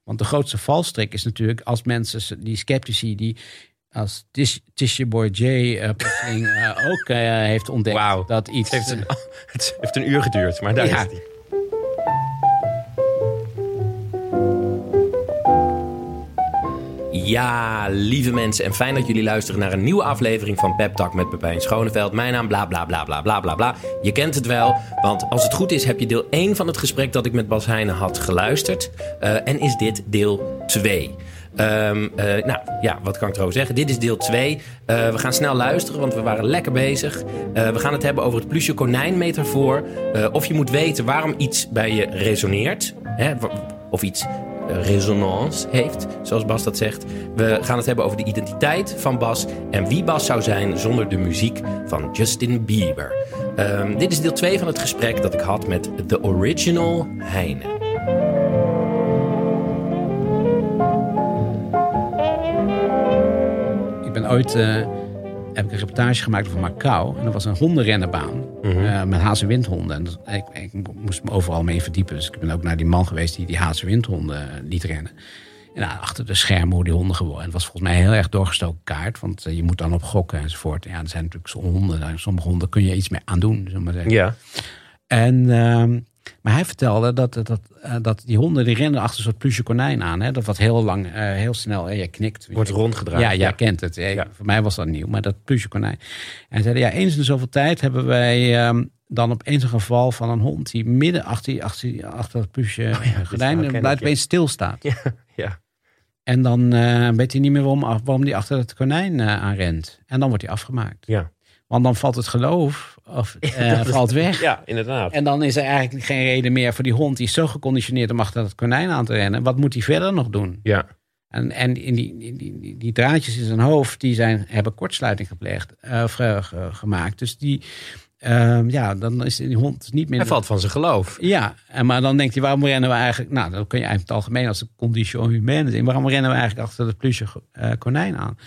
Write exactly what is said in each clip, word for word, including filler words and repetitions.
Want de grootste valstrik is natuurlijk als mensen, die sceptici, die als Tish, Tisha Boy J uh, plotseling uh, ook uh, heeft ontdekt wow. dat iets... Het heeft, een, het heeft een uur geduurd, maar daar ja. is die. Ja, lieve mensen en fijn dat jullie luisteren naar een nieuwe aflevering van Pep Talk met Pepijn Schoneveld. Mijn naam bla bla bla bla bla bla bla. Je kent het wel, want als het goed is heb je deel één van het gesprek dat ik met Bas Heijnen had geluisterd. Uh, en is dit deel twee. Um, uh, nou ja, wat kan ik erover zeggen? Dit is deel twee. Uh, we gaan snel luisteren, want we waren lekker bezig. Uh, we gaan het hebben over het plusje konijn metafoor. Uh, of je moet weten waarom iets bij je resoneert. Hè, of iets... resonance heeft, zoals Bas dat zegt. We gaan het hebben over de identiteit van Bas en wie Bas zou zijn zonder de muziek van Justin Bieber. Um, dit is deel twee van het gesprek dat ik had met The Original Heijnen. Ik ben ooit... Uh... heb ik een reportage gemaakt over Macau. En dat was een hondenrennenbaan. Mm-hmm. Uh, met hazenwindhonden. En dat, ik, ik moest me overal mee verdiepen. Dus ik ben ook naar die man geweest die die hazenwindhonden uh, liet rennen. En nou, achter de schermen hoe die honden geworden. En het was volgens mij een heel erg doorgestoken kaart. Want uh, je moet dan op gokken enzovoort. En ja, er zijn natuurlijk zo'n honden. Sommige honden kun je iets mee aan doen. Zullen we maar zeggen. Ja. En... Uh, Maar hij vertelde dat, dat, dat die honden die rennen achter een soort pluche konijn aan. Hè? Dat wat heel lang, uh, heel snel, uh, je knikt. Wordt rondgedraaid. Ja, jij ja. kent het. Ja. Ja. Voor mij was dat nieuw, maar dat pluche konijn. En hij zei, ja, eens in de zoveel tijd hebben wij um, dan opeens een geval van een hond die midden achter, achter, achter het pluche oh ja, konijn blijft opeens stilstaat. Ja, ja. En dan uh, weet hij niet meer waarom, waarom hij achter het konijn uh, aan rent. En dan wordt hij afgemaakt. Ja. Want dan valt het geloof of uh, valt weg. Ja, inderdaad. En dan is er eigenlijk geen reden meer voor die hond. Die is zo geconditioneerd om achter het konijn aan te rennen. Wat moet hij verder nog doen? Ja. En, en die, die, die, die, die draadjes in zijn hoofd, die zijn, hebben kortsluiting gepleegd, uh, ge, ge, gemaakt. Dus die, uh, ja, dan is die hond niet meer... Hij valt van zijn geloof. Ja, en maar dan denkt hij, waarom rennen we eigenlijk... Nou, dan kun je eigenlijk het algemeen als de condition humaine zien. Waarom rennen we eigenlijk achter het pluche uh, konijn aan?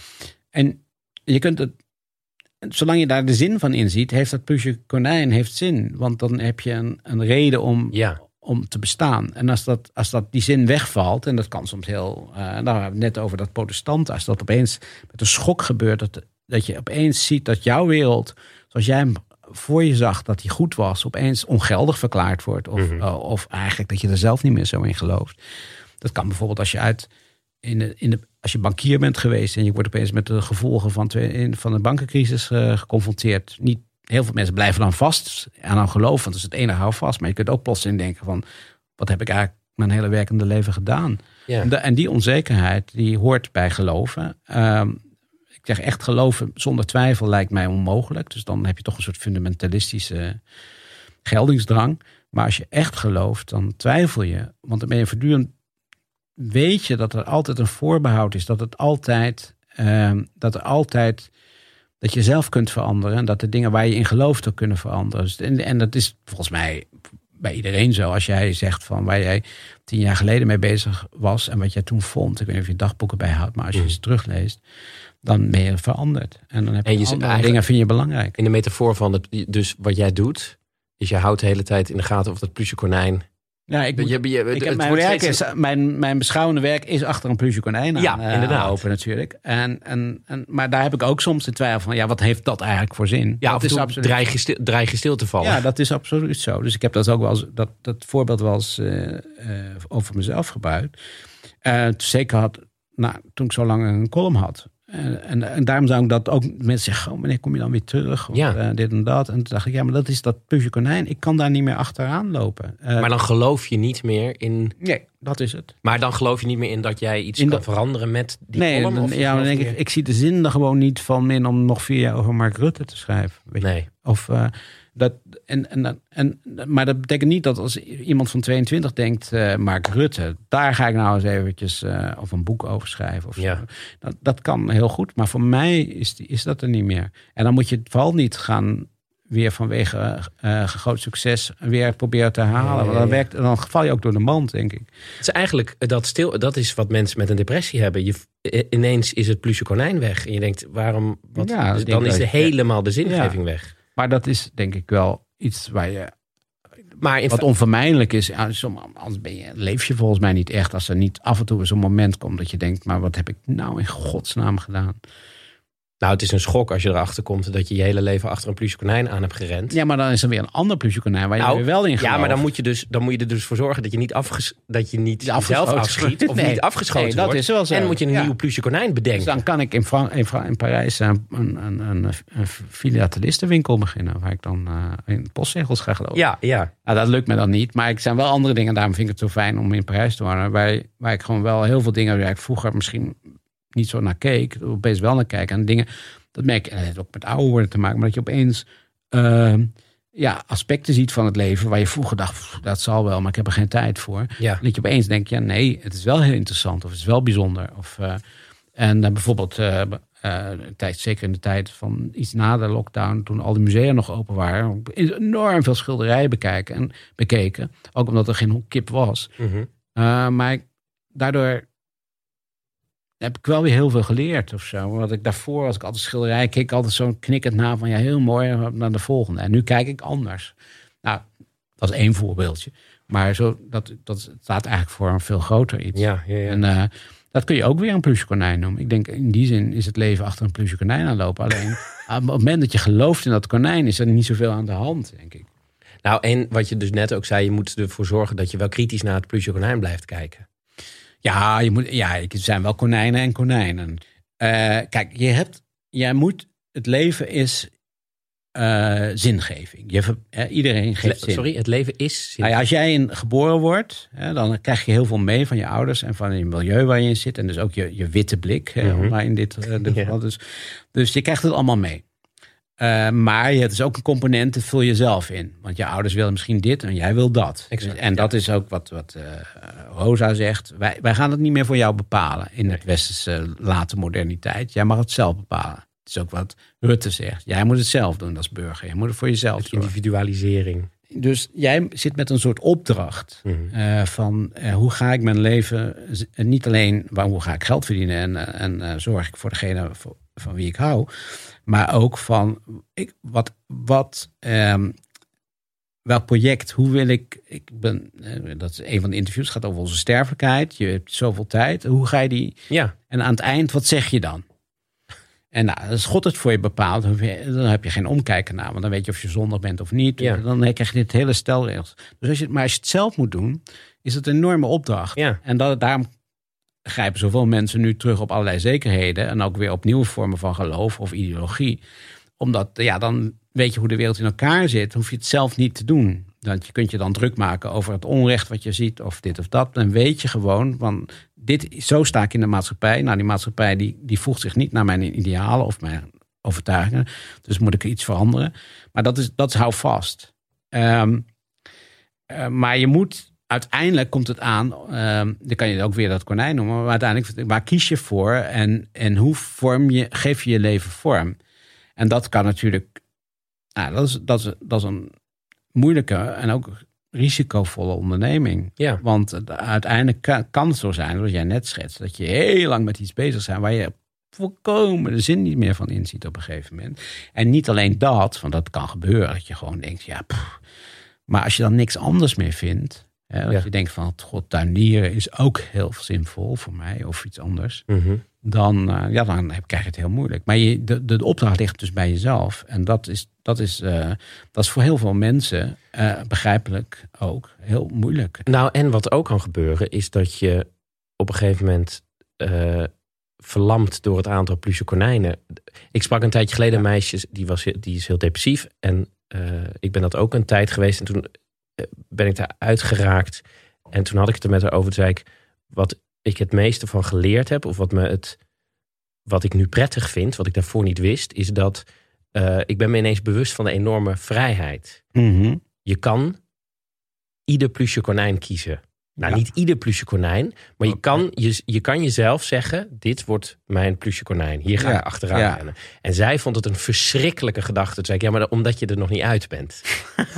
En je kunt het... Zolang je daar de zin van inziet, heeft dat pluche konijn heeft zin. Want dan heb je een, een reden om, ja. om te bestaan. En als, dat, als dat die zin wegvalt, en dat kan soms heel... Uh, nou, we hebben het net over dat protestant. Als dat opeens met een schok gebeurt, dat, dat je opeens ziet dat jouw wereld, zoals jij hem voor je zag, dat die goed was, opeens ongeldig verklaard wordt. Of, mm-hmm. uh, of eigenlijk dat je er zelf niet meer zo in gelooft. Dat kan bijvoorbeeld als je uit... In de, in de, als je bankier bent geweest en je wordt opeens met de gevolgen van, twee, van de bankencrisis uh, geconfronteerd. Niet, heel veel mensen blijven dan vast aan hun geloof, want dat is het enige hou vast. Maar je kunt ook plotseling denken van, wat heb ik eigenlijk mijn hele werkende leven gedaan? Ja. En, de, en die onzekerheid, die hoort bij geloven. Um, ik zeg echt geloven zonder twijfel lijkt mij onmogelijk. Dus dan heb je toch een soort fundamentalistische geldingsdrang. Maar als je echt gelooft, dan twijfel je. Want dan ben je voortdurend... weet je dat er altijd een voorbehoud is. Dat het altijd, uh, dat er altijd, dat je zelf kunt veranderen. En dat de dingen waar je in gelooft ook kunnen veranderen. Dus, en, en dat is volgens mij bij iedereen zo. Als jij zegt van waar jij tien jaar geleden mee bezig was. En wat jij toen vond. Ik weet niet of je dagboeken bijhoudt. Maar als je mm. ze terugleest. Dan ben je veranderd. En dan heb je, en je andere dingen vind je belangrijk. In de metafoor van het, dus wat jij doet. Is je houdt de hele tijd in de gaten of dat pluche konijn... Ja, ik, moet, je, je, ik heb mijn, werk is, mijn, mijn beschouwende werk is achter een pluche konijn aan ja, inderdaad. Open natuurlijk. En, en, en, maar daar heb ik ook soms de twijfel van, ja, wat heeft dat eigenlijk voor zin? Ja, dat of is absoluut, dreig, je stil, dreig je stil te vallen. Ja, dat is absoluut zo. Dus ik heb dat ook wel eens, dat, dat voorbeeld wel eens uh, uh, over mezelf gebruikt. Uh, zeker had, nou, toen ik zo lang een column had. En, en, en daarom zou ik dat ook mensen zeggen, oh, wanneer kom je dan weer terug? Of, ja. uh, dit en dat. En toen dacht ik, ja, maar dat is dat pluche konijn. Ik kan daar niet meer achteraan lopen. Uh, maar dan geloof je niet meer in... Nee, dat is het. Maar dan geloof je niet meer in dat jij iets in kan dat... veranderen met die nee, column? Of ja, dan denk ik, ik zie de zin er gewoon niet van in om nog vier jaar over Mark Rutte te schrijven. Weet nee. Je? Of... Uh, Dat, en, en, en, maar dat betekent niet dat als iemand van tweeëntwintig denkt... Uh, Mark Rutte, daar ga ik nou eens eventjes uh, of een boek over schrijven. Of ja. zo. Dat, dat kan heel goed, maar voor mij is, die, is dat er niet meer. En dan moet je het vooral niet gaan weer vanwege uh, groot succes weer proberen te halen. Ja, ja, ja. Want dan, werkt, dan val je ook door de mand, denk ik. Het is eigenlijk, dat, stil, dat is wat mensen met een depressie hebben. Je, ineens is het pluche konijn weg. En je denkt, waarom? Wat, ja, dus dan is de helemaal de zingeving ja. weg. Maar dat is denk ik wel iets waar je... maar in wat fa- onvermijdelijk is. Ja, som, anders ben je, leef je volgens mij niet echt. Als er niet af en toe zo'n moment komt dat je denkt... maar wat heb ik nou in godsnaam gedaan? Nou, het is een schok als je erachter komt... dat je je hele leven achter een pluche konijn aan hebt gerend. Ja, maar dan is er weer een ander pluche konijn waar je nou, weer wel in gelooft. Ja, maar dan moet je, dus, dan moet je er dus voor zorgen... dat je niet, afges, dat je niet zelf afschiet of nee. niet afgeschoten nee, dat wordt. Is wel zo. En dan moet je een ja. nieuw pluche konijn bedenken. Dus dan kan ik in, Fran- in, Fran- in Parijs een, een, een, een, een filatelistenwinkel beginnen... waar ik dan uh, in postzegels ga geloven. Ja, ja. Nou, dat lukt me dan niet. Maar er zijn wel andere dingen. Daarom vind ik het zo fijn om in Parijs te wonen. Waar, waar ik gewoon wel heel veel dingen... waar ik vroeger misschien niet zo naar keek... opeens wel naar kijk. En dingen... Dat merk je, het heeft ook met ouder worden te maken, maar dat je opeens uh, ja, aspecten ziet van het leven waar je vroeger dacht, dat zal wel, maar ik heb er geen tijd voor. Ja. Dat je opeens denkt, ja nee, het is wel heel interessant of het is wel bijzonder. Of, uh, en uh, bijvoorbeeld, uh, uh, tijd, zeker in de tijd van iets na de lockdown, toen al die musea nog open waren, enorm veel schilderijen bekijken en bekeken. Ook omdat er geen kip was. Mm-hmm. Uh, maar daardoor heb ik wel weer heel veel geleerd of zo. Want ik daarvoor, als ik altijd schilderij keek, altijd zo'n knikkend na van ja, heel mooi, naar de volgende. En nu kijk ik anders. Nou, dat is één voorbeeldje. Maar zo, dat, dat staat eigenlijk voor een veel groter iets. Ja, ja, ja. En uh, dat kun je ook weer een pluche konijn noemen. Ik denk, in die zin is het leven achter een pluche konijn aanlopen. Alleen, op het moment dat je gelooft in dat konijn, is er niet zoveel aan de hand, denk ik. Nou, en wat je dus net ook zei, je moet ervoor zorgen dat je wel kritisch naar het pluche konijn blijft kijken. Ja, je moet, ja, er zijn wel konijnen en konijnen. Uh, kijk, je hebt, jij moet, het leven is uh, zingeving. Je, uh, iedereen geeft zin. Sorry, het leven is zin. Nou ja, als jij in geboren wordt, hè, dan krijg je heel veel mee van je ouders en van je milieu waar je in zit. En dus ook je, je witte blik, hè, Mm-hmm. maar in dit, uh, dit geval. Dus, dus je krijgt het allemaal mee. Uh, maar het is ook een component, dat vul je zelf in. Want je ouders willen misschien dit en jij wil dat. Exact, en dat ja. is ook wat, wat uh, Rosa zegt. Wij, wij gaan het niet meer voor jou bepalen in nee. het westerse late moderniteit. Jij mag het zelf bepalen. Het is ook wat Rutte zegt. Jij moet het zelf doen als burger. Je moet het voor jezelf doen. Individualisering. Dus jij zit met een soort opdracht mm-hmm. uh, van uh, hoe ga ik mijn leven... Uh, niet alleen waar, hoe ga ik geld verdienen en, uh, en uh, zorg ik voor degene voor, van wie ik hou... Maar ook van, ik, wat, wat, um, welk project, hoe wil ik, ik ben, dat is een van de interviews, het gaat over onze sterfelijkheid. Je hebt zoveel tijd, hoe ga je die, ja. En aan het eind, wat zeg je dan? En nou, als God het voor je bepaalt, dan heb je geen omkijken naar, want dan weet je of je zondig bent of niet. Ja. Dan krijg je dit hele stelregels. Dus als je, maar als je het zelf moet doen, is het een enorme opdracht. Ja. En dat, daarom grijpen zoveel mensen nu terug op allerlei zekerheden en ook weer op nieuwe vormen van geloof of ideologie. Omdat, ja, dan weet je hoe de wereld in elkaar zit, hoef je het zelf niet te doen. Want je kunt je dan druk maken over het onrecht wat je ziet of dit of dat. Dan weet je gewoon, van dit, zo sta ik in de maatschappij. Nou, die maatschappij die, die voegt zich niet naar mijn idealen of mijn overtuigingen. Dus moet ik iets veranderen. Maar dat is, dat is hou vast. Um, uh, maar je moet... Uiteindelijk komt het aan, um, dan kan je ook weer dat konijn noemen, maar uiteindelijk, waar kies je voor en, en hoe vorm je, geef je je leven vorm? En dat kan natuurlijk, nou, dat, is, dat, is, dat is een moeilijke en ook risicovolle onderneming. Ja. Want uiteindelijk kan, kan het zo zijn, zoals jij net schetst, dat je heel lang met iets bezig bent waar je volkomen de zin niet meer van inziet op een gegeven moment. En niet alleen dat, want dat kan gebeuren, dat je gewoon denkt, ja, pff, maar als je dan niks anders meer vindt, He, als ja. je denkt van, god, tuinieren is ook heel zinvol voor mij of iets anders. Mm-hmm. Dan, uh, ja, dan krijg je het heel moeilijk. Maar je, de, de opdracht ligt dus bij jezelf. En dat is, dat is, uh, dat is voor heel veel mensen, uh, begrijpelijk ook, heel moeilijk. Nou, en wat ook kan gebeuren is dat je op een gegeven moment uh, verlamd door het aantal pluche konijnen. Ik sprak een tijdje geleden ja. een meisje, die, was, die is heel depressief. En uh, ik ben dat ook een tijd geweest. En toen ben ik daar uitgeraakt. En toen had ik het er met haar over. Toen zei ik, wat ik het meeste van geleerd heb, of wat me het, wat ik nu prettig vind, wat ik daarvoor niet wist, is dat uh, ik ben me ineens bewust van de enorme vrijheid. Mm-hmm. Je kan ieder pluche konijn kiezen. Nou, ja. niet ieder pluche konijn, maar je kan, je, je kan jezelf zeggen, dit wordt mijn pluche konijn. Hier ga ja. ik achteraan ja. rennen. En zij vond het een verschrikkelijke gedachte. Toen zei ik, ja, maar omdat je er nog niet uit bent.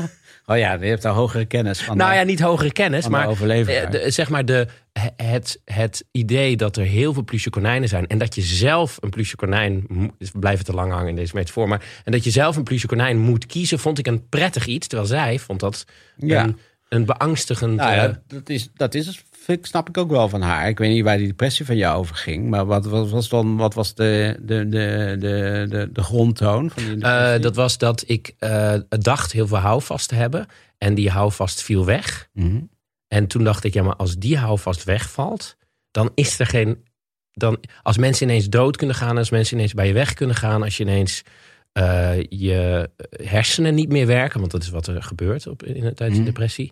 Oh ja, je hebt daar hogere kennis van. Nou de, ja, niet hogere kennis, maar overleven. De, zeg maar de, het, het idee dat er heel veel pluche konijnen zijn en dat je zelf een pluche konijn, we blijven te lang hangen in deze metafoor, maar en dat je zelf een pluche konijn moet kiezen, vond ik een prettig iets, terwijl zij vond dat ja. een, een beangstigend. Nou ja, dat is, dat is het. Snap ik ook wel van haar. Ik weet niet waar die depressie van jou over ging. Maar wat, wat was dan wat was de, de, de, de, de, de grondtoon van die depressie? Uh, dat was dat ik uh, dacht heel veel houvast te hebben. En die houvast viel weg. Mm-hmm. En toen dacht ik, ja, maar als die houvast wegvalt, dan is er geen. Dan, als mensen ineens dood kunnen gaan, als mensen ineens bij je weg kunnen gaan, als je ineens uh, je hersenen niet meer werken, want dat is wat er gebeurt op, in, tijdens mm-hmm. de depressie,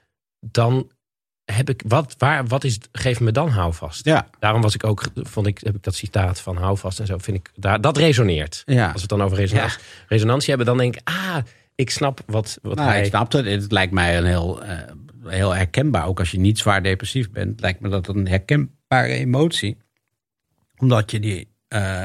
dan heb ik wat, waar, wat is, geef me dan houvast. Ja. Daarom was ik ook, vond ik, heb ik dat citaat van houvast en zo, vind ik, daar, dat resoneert. Ja. Als we het dan over resonantie, ja. resonantie hebben, dan denk ik, ah, ik snap wat, wat nou, hij... ik snap het. Het lijkt mij een heel, uh, heel herkenbaar, ook als je niet zwaar depressief bent, lijkt me dat een herkenbare emotie. Omdat je die, uh,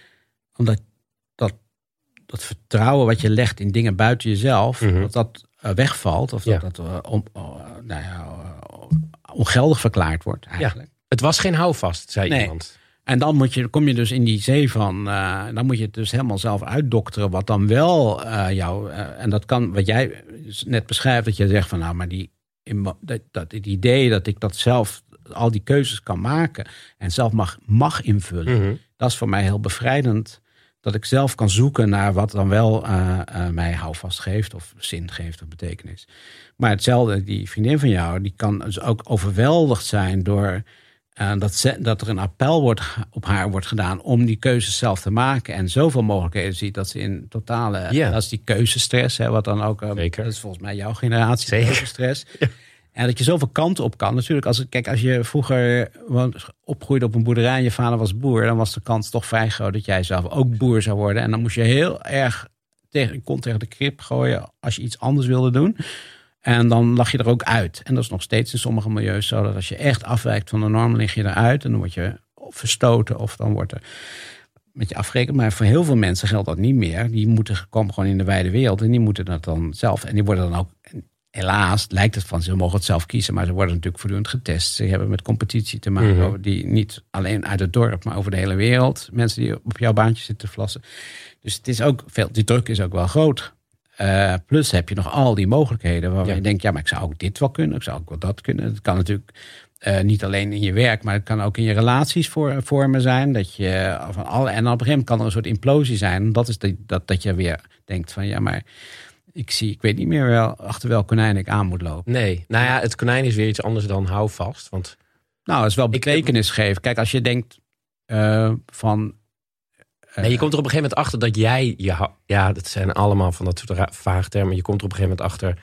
omdat dat, dat vertrouwen wat je legt in dingen buiten jezelf, mm-hmm. dat dat uh, wegvalt, of dat ja. dat uh, om, uh, nou ja, uh, ongeldig verklaard wordt eigenlijk. Ja, het was geen houvast, zei nee. iemand. En dan moet je, dan kom je dus in die zee van, uh, dan moet je het dus helemaal zelf uitdokteren wat dan wel uh, jou, uh, en dat kan, wat jij net beschrijft, dat je zegt van nou, maar die, dat, dat het idee dat ik dat zelf, al die keuzes kan maken en zelf mag, mag invullen, mm-hmm. dat is voor mij heel bevrijdend. Dat ik zelf kan zoeken naar wat dan wel uh, uh, mij houvast geeft of zin geeft of betekenis. Maar hetzelfde, die vriendin van jou, die kan dus ook overweldigd zijn door uh, dat, ze, dat er een appel wordt, op haar wordt gedaan om die keuzes zelf te maken. En zoveel mogelijkheden ziet dat ze in totale, yeah. dat is die keuzestress, hè, wat dan ook, uh, dat is volgens mij jouw generatie, keuzestress. Ja. En dat je zoveel kanten op kan. Natuurlijk, als, kijk, als je vroeger opgroeide op een boerderij en je vader was boer, dan was de kans toch vrij groot dat jij zelf ook boer zou worden. En dan moest je heel erg tegen, je kon tegen de krip gooien als je iets anders wilde doen. En dan lag je er ook uit. En dat is nog steeds in sommige milieus zo, dat als je echt afwijkt van de norm, lig je eruit en dan word je verstoten of dan wordt er met je afgerekend. Maar voor heel veel mensen geldt dat niet meer. Die moeten komen gewoon in de wijde wereld en die moeten dat dan zelf. En die worden dan ook, helaas lijkt het van, ze mogen het zelf kiezen, maar ze worden natuurlijk voortdurend getest. Ze hebben met competitie te maken, mm-hmm. die niet alleen uit het dorp, maar over de hele wereld. Mensen die op jouw baantje zitten te vlassen. Dus het is ook veel, die druk is ook wel groot. Uh, plus heb je nog al die mogelijkheden waarvan ja. je denkt, ja, maar ik zou ook dit wel kunnen, ik zou ook wel dat kunnen. Het kan natuurlijk uh, niet alleen in je werk, maar het kan ook in je relaties voor, vormen zijn. Dat je van alle, en op een gegeven moment kan er een soort implosie zijn. Dat is de, dat, dat je weer denkt van, ja, maar ik zie, ik weet niet meer wel achter welk konijn ik aan moet lopen. Nee, nou ja, het konijn is weer iets anders dan houvast. Want nou, het is wel betekenis geven. Kijk, als je denkt uh, van. Uh, nee, je komt er op een gegeven moment achter dat jij je, ja, dat zijn allemaal van dat soort vage termen. Je komt er op een gegeven moment achter,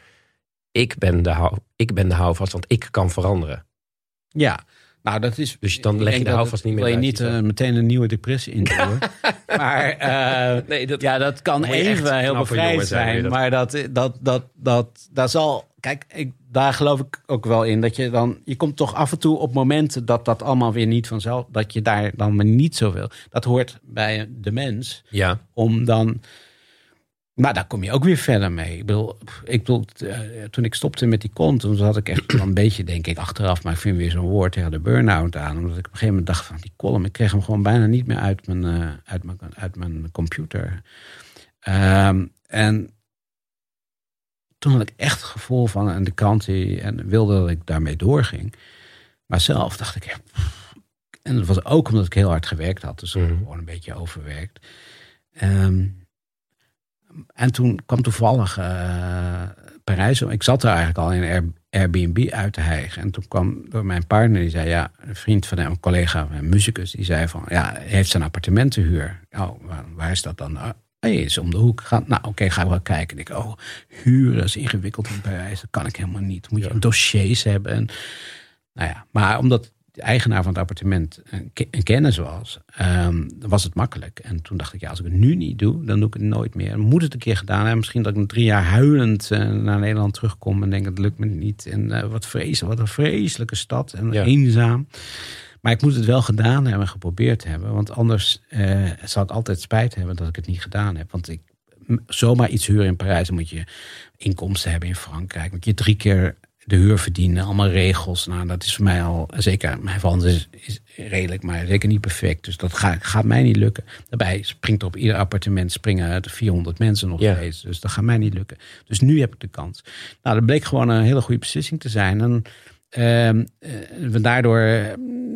ik ben de hou, ik ben de houvast, want ik kan veranderen. Ja. Nou, dat is, dus dan leg je de houvast niet meer wil je uit, niet uh, meteen een nieuwe depressie indoen. maar uh, nee, dat, ja, dat kan even heel bevrijd zijn. Dat. Maar dat, dat, dat, dat, daar zal. Kijk, ik, daar geloof ik ook wel in. Dat je dan. Je komt toch af en toe op momenten dat dat allemaal weer niet vanzelf. Dat je daar dan maar niet zoveel. Dat hoort bij de mens. Ja. Om dan. Maar daar kom je ook weer verder mee. Ik bedoel, ik bedoel uh, toen ik stopte met die column, toen had ik echt een beetje, denk ik, achteraf, maar ik vind weer zo'n woord tegen de burn-out aan. Omdat ik op een gegeven moment dacht van die column, ik kreeg hem gewoon bijna niet meer uit mijn, uh, uit mijn, uit mijn computer. Um, en toen had ik echt het gevoel van, en de krant die, en wilde dat ik daarmee doorging. Maar zelf dacht ik, ja, en dat was ook omdat ik heel hard gewerkt had, dus mm. gewoon een beetje overwerkt. Um, En toen kwam toevallig uh, Parijs. Ik zat er eigenlijk al in Airbnb uit te hijgen. En toen kwam door mijn partner, die zei, ja, een vriend van hem, een collega, een muzikus, die zei van, ja, hij heeft zijn appartement te huur. Oh, waar, waar is dat dan? Oh, hij is om de hoek. Ga, nou, oké, okay, ga ik wel kijken. En ik, oh, huren is ingewikkeld in Parijs. Dat kan ik helemaal niet. Moet je ja. dossiers hebben. En, nou ja, maar omdat de eigenaar van het appartement een, een kennis was, um, dan was het makkelijk. En toen dacht ik, ja, als ik het nu niet doe, dan doe ik het nooit meer. Dan moet het een keer gedaan hebben. Misschien dat ik nog drie jaar huilend uh, naar Nederland terugkom en denk, het lukt me niet. En uh, wat vreselijk, wat een vreselijke stad en ja. eenzaam. Maar ik moet het wel gedaan hebben en geprobeerd hebben. Want anders uh, zou het altijd spijt hebben dat ik het niet gedaan heb. Want ik zomaar iets huren in Parijs. Dan moet je inkomsten hebben in Frankrijk. Moet je drie keer de huur verdienen. Allemaal regels. Nou, dat is voor mij al, zeker, mijn verstand is, is redelijk, maar zeker niet perfect. Dus dat gaat, gaat mij niet lukken. Daarbij springt op ieder appartement springen er vierhonderd mensen nog steeds. Ja. Dus dat gaat mij niet lukken. Dus nu heb ik de kans. Nou, dat bleek gewoon een hele goede beslissing te zijn. En uh, daardoor uh,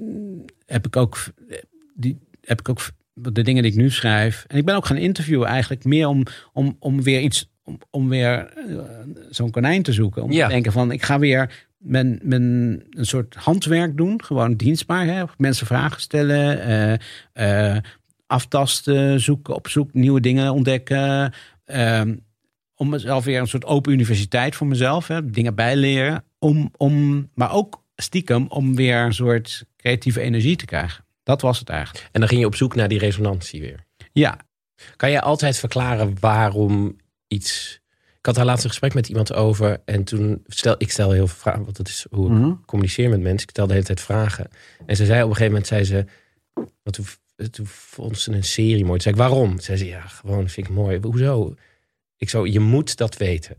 heb ik ook die heb ik ook de dingen die ik nu schrijf. En ik ben ook gaan interviewen eigenlijk meer om, om, om weer iets, om, om weer uh, zo'n konijn te zoeken. Om ja. te denken van, ik ga weer mijn, mijn, een soort handwerk doen. Gewoon dienstbaar. Hè? Mensen vragen stellen. Uh, uh, aftasten, zoeken, op zoek, nieuwe dingen ontdekken. Uh, om mezelf weer een soort open universiteit voor mezelf. Hè? Dingen bijleren. Om, om, maar ook stiekem om weer een soort creatieve energie te krijgen. Dat was het eigenlijk. En dan ging je op zoek naar die resonantie weer. Ja. Kan je altijd verklaren waarom iets... Ik had daar laatst een gesprek met iemand over. En toen stel ik stel heel veel vragen. Want dat is hoe ik mm-hmm. communiceer met mensen. Ik stel de hele tijd vragen. En ze zei op een gegeven moment, zei ze... Want toen, toen vond ze een serie mooi. Toen zei ik, waarom? Zei ze, ja, gewoon vind ik mooi. Hoezo? Ik zo, je moet dat weten.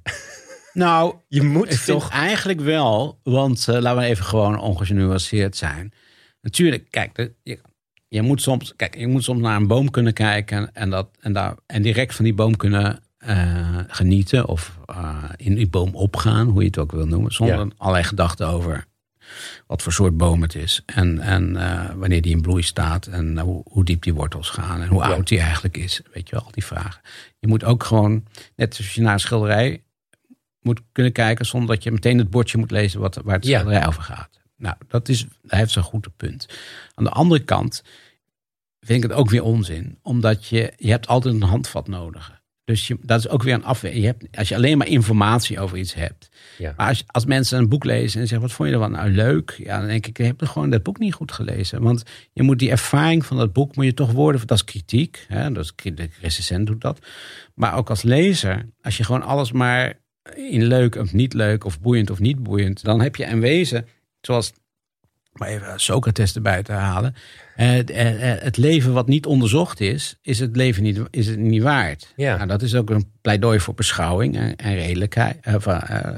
Nou, je moet ik toch... vind eigenlijk wel. Want uh, laten we even gewoon ongenuanceerd zijn. Natuurlijk, kijk, de, je, je moet soms, kijk, je moet soms naar een boom kunnen kijken en, dat, en, daar, en direct van die boom kunnen uh, genieten of uh, in die boom opgaan, hoe je het ook wil noemen, zonder ja. allerlei gedachten over wat voor soort boom het is en, en uh, wanneer die in bloei staat en uh, hoe, hoe diep die wortels gaan en hoe ja. oud die eigenlijk is. Weet je wel, al die vragen. Je moet ook gewoon, net als je naar een schilderij moet kunnen kijken zonder dat je meteen het bordje moet lezen wat, waar het schilderij ja. over gaat. Nou, dat is, hij heeft zo'n goed punt. Aan de andere kant vind ik het ook weer onzin. Omdat je, je hebt altijd een handvat nodig. Dus je, dat is ook weer een afweging. Je hebt, als je alleen maar informatie over iets hebt. Ja. Maar als, als mensen een boek lezen en zeggen, wat vond je ervan? Nou, leuk. Ja, dan denk ik, je hebt gewoon dat boek niet goed gelezen. Want je moet die ervaring van dat boek, moet je toch worden, dat is kritiek. Hè? Dat is, de recensent doet dat. Maar ook als lezer, als je gewoon alles maar in leuk of niet leuk, of boeiend of niet boeiend, dan heb je in wezen, zoals, maar even Socrates erbij te halen. Uh, uh, uh, het leven wat niet onderzocht is, is het leven niet, is het niet waard. Ja. Nou, dat is ook een pleidooi voor beschouwing en, en redelijkheid, uh, uh,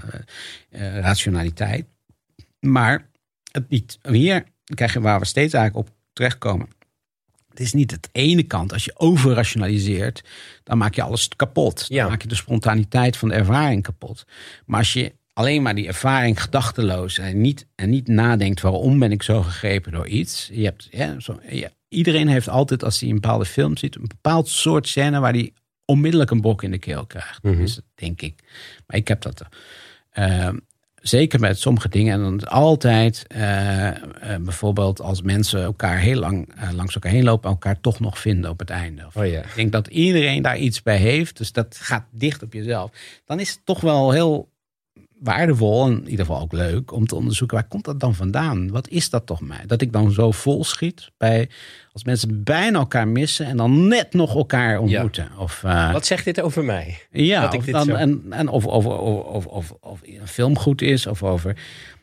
uh, rationaliteit. Maar het niet, hier krijg je waar we steeds eigenlijk op terechtkomen. Het is niet het ene kant. Als je overrationaliseert, dan maak je alles kapot. Dan ja. maak je de spontaniteit van de ervaring kapot. Maar als je alleen maar die ervaring gedachteloos en niet, en niet nadenkt, waarom ben ik zo gegrepen door iets. Je hebt, ja, zo, ja, iedereen heeft altijd, als hij een bepaalde film ziet, een bepaald soort scène waar hij onmiddellijk een brok in de keel krijgt. Mm-hmm. Dus dat denk ik. Maar ik heb dat uh, zeker met sommige dingen. En dan is altijd uh, uh, bijvoorbeeld als mensen elkaar heel lang uh, langs elkaar heen lopen, elkaar toch nog vinden op het einde. Of, oh yeah. Ik denk dat iedereen daar iets bij heeft. Dus dat gaat dicht op jezelf. Dan is het toch wel heel waardevol, en in ieder geval ook leuk, om te onderzoeken, waar komt dat dan vandaan? Wat is dat toch mij? Dat ik dan zo vol schiet bij, als mensen bijna elkaar missen en dan net nog elkaar ontmoeten. Ja. Of, uh, wat zegt dit over mij? Ja, dat ik of, dit dan, zo... en, en of, of, of, of, of, of een film goed is, of over...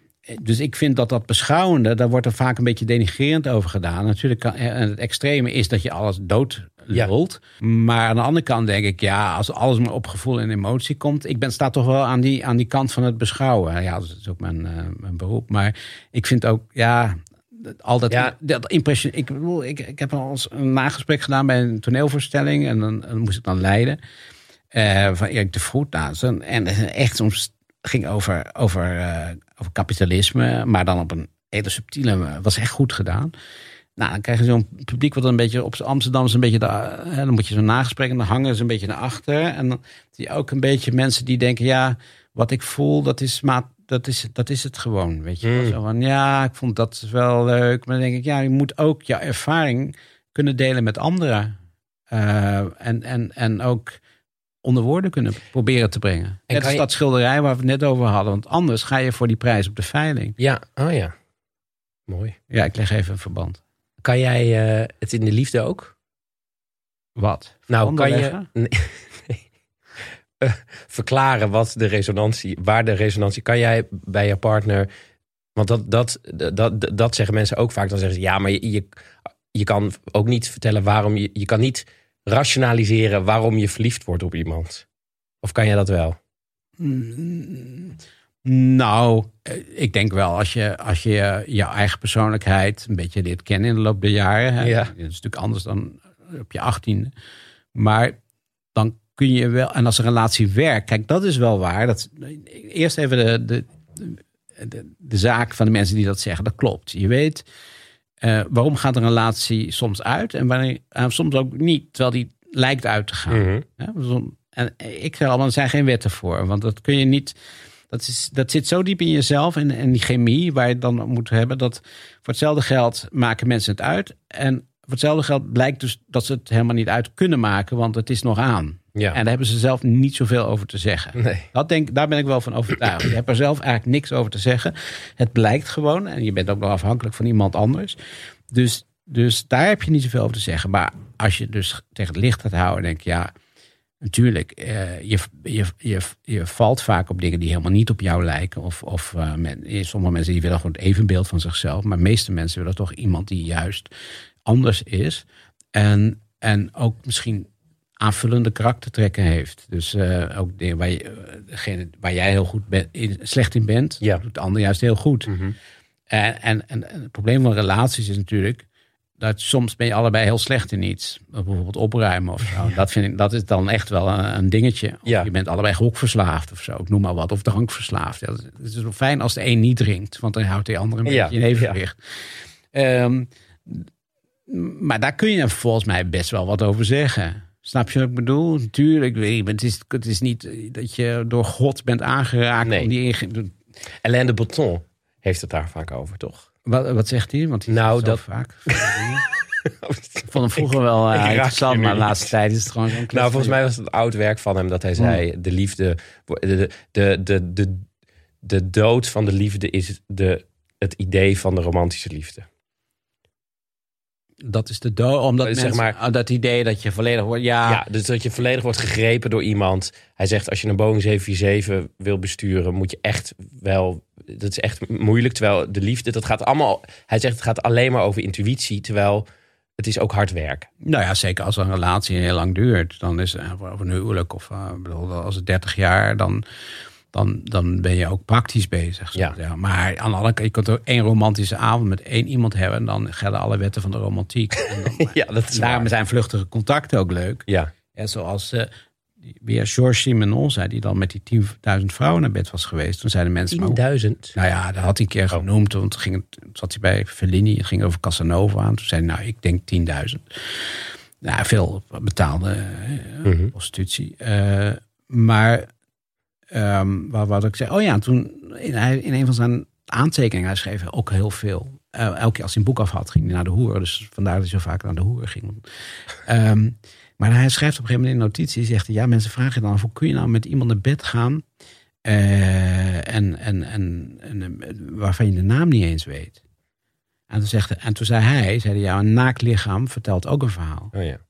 Dus ik vind dat dat beschouwende, daar wordt er vaak een beetje denigrerend over gedaan. Natuurlijk, kan, het extreme is dat je alles dood lult. Ja. Maar aan de andere kant denk ik, ja, als alles maar op gevoel en emotie komt. Ik ben, sta toch wel aan die, aan die kant van het beschouwen. Ja, dat is ook mijn, uh, mijn beroep. Maar ik vind ook, ja, altijd ja. dat impressie. Ik bedoel, ik, ik heb al eens een nagesprek gedaan bij een toneelvoorstelling. En dan, dan moest ik dan leiden. Uh, van Erik de Vroet. Nou, en echt soms ging over, over, uh, over kapitalisme. Maar dan op een hele subtiele, was echt goed gedaan. Nou, dan krijg je zo'n publiek wat dan een beetje op Amsterdam is een beetje daar, hè, dan moet je zo'n nagesprek en dan hangen ze een beetje naar achter. En dan zie je ook een beetje mensen die denken, ja, wat ik voel, dat is, maar dat is, dat is het gewoon, weet je. Mm. Zo van, ja, ik vond dat wel leuk. Maar dan denk ik, ja, je moet ook jouw ervaring kunnen delen met anderen. Uh, en, en, en ook onder woorden kunnen proberen te brengen. En net als je... dat schilderij waar we het net over hadden. Want anders ga je voor die prijs op de veiling. Ja, oh ja. Mooi. Ja, ik leg even een verband. Kan jij uh, het in de liefde ook? Wat? Nou, kan je nee, nee. Uh, verklaren wat de resonantie, waar de resonantie, kan jij bij je partner, want dat, dat, dat, dat zeggen mensen ook vaak, dan zeggen ze, ja, maar je, je, je kan ook niet vertellen waarom je, je kan niet rationaliseren waarom je verliefd wordt op iemand? Of kan je dat wel? Mm, nou, ik denk wel als je, als je je eigen persoonlijkheid een beetje leert kennen in de loop der jaren. Hè, Ja. dat is natuurlijk anders dan op je achttiende. Maar dan kun je wel, en als een relatie werkt, kijk, dat is wel waar. Dat, eerst even de, de, de, de zaak van de mensen die dat zeggen, dat klopt. Je weet, uh, waarom gaat een relatie soms uit en wanneer, uh, soms ook niet, terwijl die lijkt uit te gaan. Mm-hmm. Ja, en ik zeg allemaal, er zijn geen wetten voor, want dat kun je niet. Dat, is, dat zit zo diep in jezelf en, en die chemie waar je het dan moet hebben. Dat voor hetzelfde geld maken mensen het uit. En voor hetzelfde geld blijkt dus dat ze het helemaal niet uit kunnen maken. Want het is nog aan. Ja. En daar hebben ze zelf niet zoveel over te zeggen. Nee. Dat denk, daar ben ik wel van overtuigd. Je hebt er zelf eigenlijk niks over te zeggen. Het blijkt gewoon. En je bent ook nog afhankelijk van iemand anders. Dus, dus daar heb je niet zoveel over te zeggen. Maar als je dus tegen het licht gaat houden. Denk je, ja, natuurlijk, uh, je, je, je, je valt vaak op dingen die helemaal niet op jou lijken. Of, of uh, men, sommige mensen die willen gewoon het evenbeeld van zichzelf. Maar de meeste mensen willen toch iemand die juist anders is. En, en ook misschien aanvullende karaktertrekken heeft. Dus uh, ook dingen waar, je, uh, degene waar jij heel goed ben, in, slecht in bent, ja. doet de ander juist heel goed. Mm-hmm. En, en, en het probleem van relaties is natuurlijk dat soms ben je allebei heel slecht in iets. Bijvoorbeeld opruimen of zo. Ja. Dat, vind ik, dat is dan echt wel een, een dingetje. Ja. Je bent allebei gokverslaafd of zo. Ik noem maar wat. Of drankverslaafd. Ja, het is wel fijn als de een niet drinkt. Want dan houdt de ander een ja. beetje in evenwicht. Ja. Um, maar daar kun je volgens mij best wel wat over zeggen. Snap je wat ik bedoel? Natuurlijk. Het is, het is niet dat je door God bent aangeraakt. Nee. Om die... Alain de Botton heeft het daar vaak over, toch? Wat, wat zegt hij? Want hij nou, dat vaak. Ik vond hem vroeger wel uh, interessant, maar de laatste tijd is het gewoon zo'n Nou, volgens mij was het oud werk van hem dat hij zei: hmm. de liefde, de, de, de, de, de dood van de liefde is de, het idee van de romantische liefde. Dat is de dood, omdat zeg mensen, maar, dat idee dat je volledig wordt, ja. Ja, dus dat je volledig wordt gegrepen door iemand. Hij zegt, als je een Boeing zeven vier zeven wil besturen, moet je echt wel, dat is echt moeilijk. Terwijl de liefde, dat gaat allemaal, hij zegt, het gaat alleen maar over intuïtie, terwijl het is ook hard werk. Nou ja, zeker als een relatie heel lang duurt, dan is het over een huwelijk of uh, bedoel, als het dertig jaar, dan, dan, dan ben je ook praktisch bezig. Ja. Ja. Maar aan de andere kant, je kunt ook één romantische avond met één iemand hebben, en dan gelden alle wetten van de romantiek. En dan, ja, dat is daarom waar. zijn vluchtige contacten ook leuk. Ja. En zoals uh, weer Georges Simenon zei, die dan met die tienduizend vrouwen naar bed was geweest. Toen zeiden mensen, tienduizend? Nou ja, dat had hij een keer oh. genoemd. Want ging het, toen zat hij bij Fellini, het ging over Casanova aan. Toen zei hij, nou, ik denk tienduizend. Nou, veel betaalde uh, mm-hmm. prostitutie. Uh, maar um, wat, wat ik zei, oh ja, toen in, hij, in een van zijn aantekeningen, hij schreef ook heel veel. Uh, elke keer als hij een boek af had, ging hij naar de hoer. Dus vandaar dat hij zo vaak naar de hoer ging. Um, Maar hij schrijft op een gegeven moment in notities, zegt hij, ja, mensen vragen dan, hoe kun je nou met iemand naar bed gaan uh, en, en, en, en waarvan je de naam niet eens weet. En toen, zegt hij, en toen zei hij, zei hij, ja, een naakt lichaam vertelt ook een verhaal. Oh ja.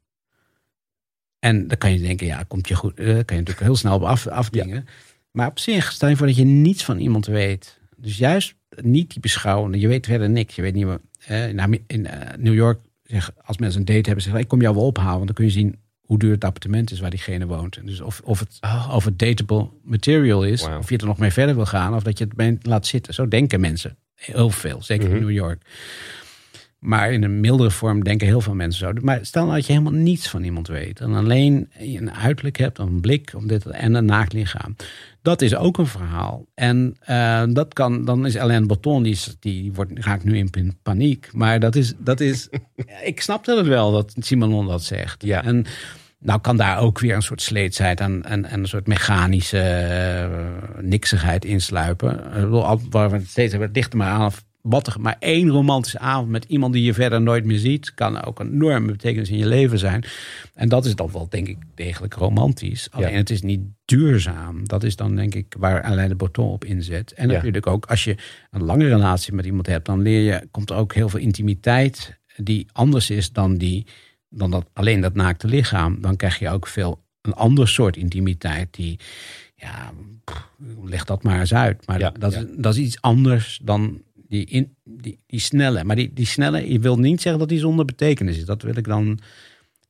En dan kan je denken, ja, komt je goed, uh, kan je natuurlijk heel snel op af, afdingen. Ja. Maar op zich, stel je voor dat je niets van iemand weet. Dus juist niet die beschouwende, je weet verder niks. Je weet niet meer, uh, in, in uh, New York, zeg, als mensen een date hebben, zeggen, ik kom jou wel ophalen, want dan kun je zien hoe duur het appartement is waar diegene woont. En dus of, of, het, oh. of het dateable material is, wow. Of je er nog mee verder wil gaan, of dat je het bij laat zitten. Zo denken mensen heel veel, zeker mm-hmm. in New York. Maar in een mildere vorm denken heel veel mensen zo. Maar stel nou dat je helemaal niets van iemand weet en alleen een uiterlijk hebt, een blik om dit en een naakt lichaam. Dat is ook een verhaal. En uh, dat kan, dan is Alain Botton, die, is, die wordt, raakt nu in paniek. Maar dat is, dat is ik snapte het wel dat Simenon dat zegt. Ja. En nou kan daar ook weer een soort sleetsheid en, en, en een soort mechanische uh, niksigheid insluipen. Uh, waar we het steeds hebben, dichter maar aan. Wat er, maar één romantische avond met iemand die je verder nooit meer ziet, kan ook een enorme betekenis in je leven zijn. En dat is dan wel, denk ik, degelijk romantisch. Alleen ja. Het is niet duurzaam. Dat is dan, denk ik, waar Alain de Botton op inzet. En ja. natuurlijk ook, als je een lange relatie met iemand hebt, dan leer je, komt er ook heel veel intimiteit die anders is dan, die, dan dat, alleen dat naakte lichaam. Dan krijg je ook veel een ander soort intimiteit die, ja, pff, leg dat maar eens uit. Maar ja. dat, ja. dat is iets anders dan Die, in, die, die snelle, maar die, die snelle, je wil niet zeggen dat die zonder betekenis is. Dat wil ik dan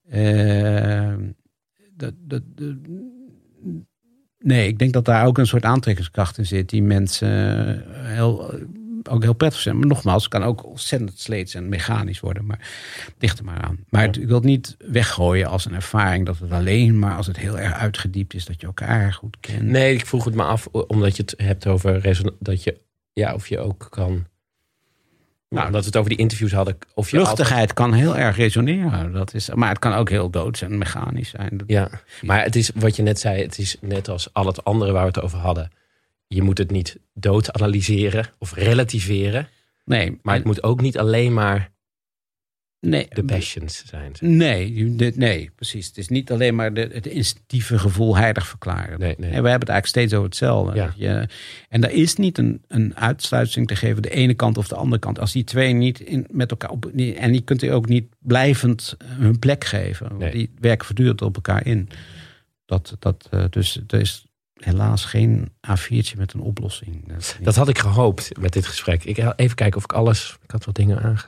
Uh, dat, dat, dat, nee, ik denk dat daar ook een soort aantrekkingskracht in zit. Die mensen heel, ook heel prettig zijn. Maar nogmaals, het kan ook ontzettend sleets en mechanisch worden. Maar ligt er maar aan. Maar het, ik wil het niet weggooien als een ervaring. Dat het alleen maar als het heel erg uitgediept is. Dat je elkaar goed kent. Nee, ik vroeg het me af. Omdat je het hebt over reson- dat je, ja, of je ook kan... Nou, omdat we het over die interviews hadden. Of je luchtigheid altijd... kan heel erg resoneren. Dat is, maar het kan ook heel doods en mechanisch zijn. Dat ja, maar het is wat je net zei. Het is net als al het andere waar we het over hadden. Je moet het niet dood analyseren of relativeren. Nee. Maar het moet ook niet alleen maar nee, de passions zijn. Nee, nee, precies. Het is niet alleen maar de, het instinctieve gevoel heilig verklaren. Nee, nee. En we hebben het eigenlijk steeds over hetzelfde. Ja. Je, en daar is niet een, een uitsluiting te geven, de ene kant of de andere kant. Als die twee niet in, met elkaar op... En die kunt u ook niet blijvend hun plek geven. Want nee. Die werken voortdurend op elkaar in. Dat, dat, dus er is helaas geen A viertje met een oplossing. Dat, dat had ik gehoopt met dit gesprek. Ik even kijken of ik alles... Ik had wat dingen aange...